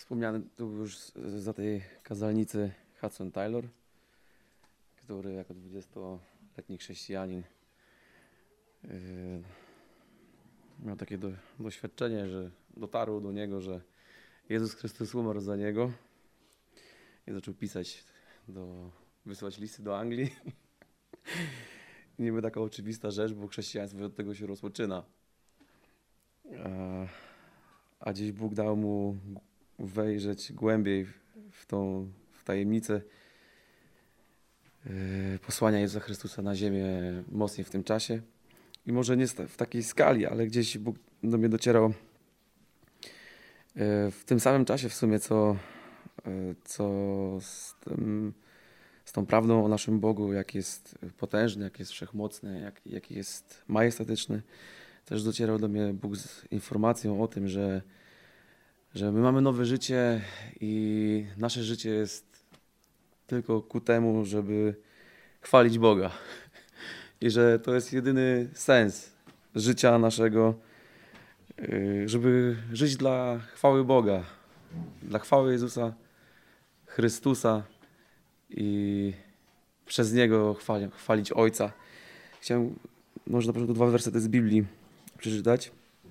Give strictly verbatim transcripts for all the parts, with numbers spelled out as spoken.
Wspomniany tu już za tej kazalnicy Hudson Taylor, który jako dwudziestoletni chrześcijanin yy, miał takie do, doświadczenie, że dotarło do niego, że Jezus Chrystus umarł za niego i zaczął pisać, do, wysyłać listy do Anglii. Niby taka oczywista rzecz, bo chrześcijaństwo od tego się rozpoczyna. A, a dziś Bóg dał mu wejrzeć głębiej w tą w tajemnicę yy, posłania Jezusa Chrystusa na ziemię mocniej w tym czasie. I może nie w takiej skali, ale gdzieś Bóg do mnie docierał yy, w tym samym czasie w sumie, co, yy, co z, tym, z tą prawdą o naszym Bogu, jak jest potężny, jak jest wszechmocny, jak, jak jest majestatyczny. Też docierał do mnie Bóg z informacją o tym, że że my mamy nowe życie i nasze życie jest tylko ku temu, żeby chwalić Boga. I że to jest jedyny sens życia naszego, żeby żyć dla chwały Boga, dla chwały Jezusa Chrystusa i przez Niego chwali, chwalić Ojca. Chciałem może na początku dwa wersety z Biblii przeczytać.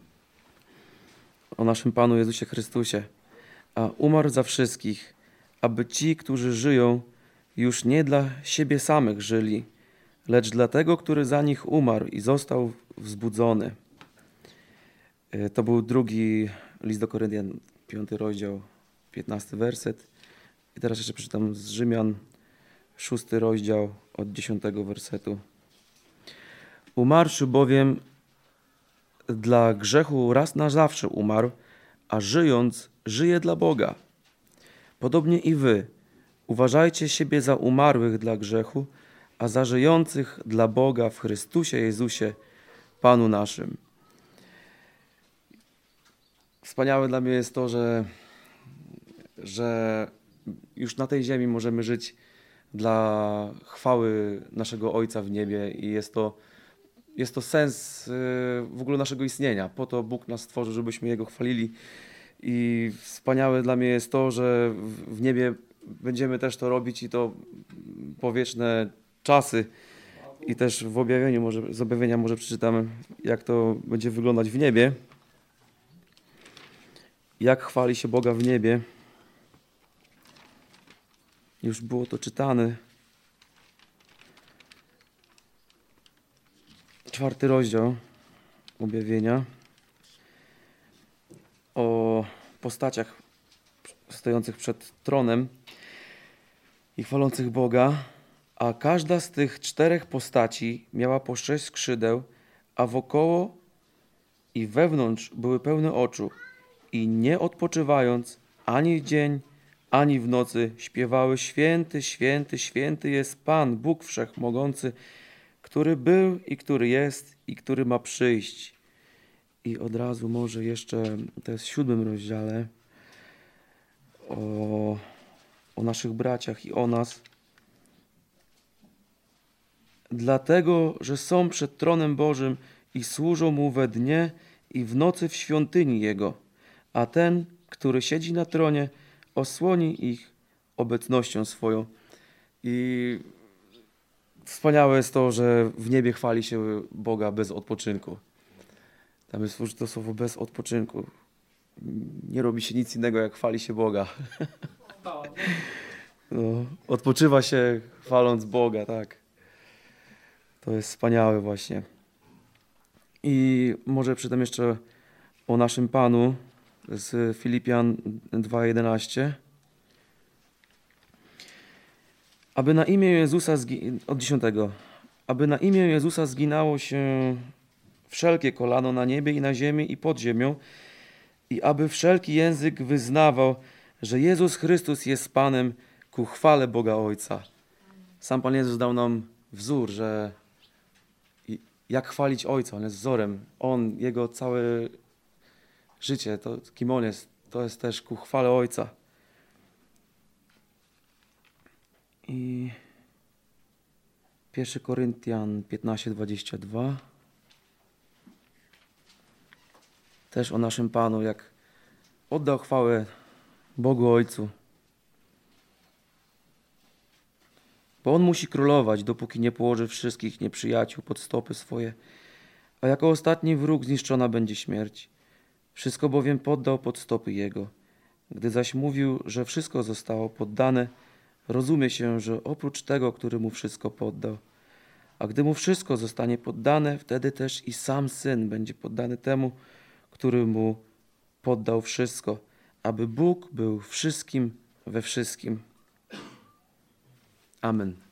O naszym Panu Jezusie Chrystusie, a umarł za wszystkich, aby ci, którzy żyją, już nie dla siebie samych żyli, lecz dla tego, który za nich umarł i został wzbudzony. To był drugi list do Koryntian, piąty rozdział, piętnasty werset. I teraz jeszcze przeczytam z Rzymian, szósty rozdział, od dziesiątego wersetu. Umarłszy bowiem dla grzechu raz na zawsze umarł, a żyjąc, żyje dla Boga. Podobnie i wy, uważajcie siebie za umarłych dla grzechu, a za żyjących dla Boga w Chrystusie Jezusie, Panu naszym. Wspaniałe dla mnie jest to, że, że już na tej ziemi możemy żyć dla chwały naszego Ojca w niebie i jest to Jest to sens w ogóle naszego istnienia. Po to Bóg nas stworzył, żebyśmy Jego chwalili. I wspaniałe dla mnie jest to, że w niebie będziemy też to robić i to po wieczne czasy. I też w objawieniu, może, z objawienia może przeczytamy, jak to będzie wyglądać w niebie. Jak chwali się Boga w niebie. Już było to czytane. Czwarty rozdział objawienia o postaciach stojących przed tronem i chwalących Boga, a każda z tych czterech postaci miała po sześć skrzydeł, a wokoło i wewnątrz były pełne oczu i nie odpoczywając ani w dzień, ani w nocy śpiewały: Święty, święty, święty jest Pan, Bóg Wszechmogący, który był i który jest i który ma przyjść. I od razu może jeszcze, to jest w siódmym rozdziale, o, o naszych braciach i o nas. Dlatego, że są przed tronem Bożym i służą Mu we dnie i w nocy w świątyni Jego, a ten, który siedzi na tronie, osłoni ich obecnością swoją. I wspaniałe jest to, że w niebie chwali się Boga bez odpoczynku. Tam jest użyte słowo bez odpoczynku. Nie robi się nic innego, jak chwali się Boga. No, odpoczywa się chwaląc Boga, tak. To jest wspaniałe właśnie. I może przytam jeszcze o naszym Panu z Filipian dwa jedenaście. Aby na imię Jezusa zgi- od dziesiątego. Aby na imię Jezusa zginało się wszelkie kolano na niebie i na ziemi i pod ziemią i aby wszelki język wyznawał, że Jezus Chrystus jest Panem ku chwale Boga Ojca. Sam Pan Jezus dał nam wzór, że jak chwalić Ojca. On jest wzorem. On, Jego całe życie, to kim On jest, to jest też ku chwale Ojca. I pierwszy Koryntian piętnaście dwadzieścia dwa. Też o naszym Panu, jak oddał chwałę Bogu Ojcu. Bo On musi królować, dopóki nie położy wszystkich nieprzyjaciół pod stopy swoje, a jako ostatni wróg zniszczona będzie śmierć. Wszystko bowiem poddał pod stopy Jego. Gdy zaś mówił, że wszystko zostało poddane, rozumie się, że oprócz tego, który mu wszystko poddał. A gdy mu wszystko zostanie poddane, wtedy też i sam Syn będzie poddany temu, który mu poddał wszystko, aby Bóg był wszystkim we wszystkim. Amen.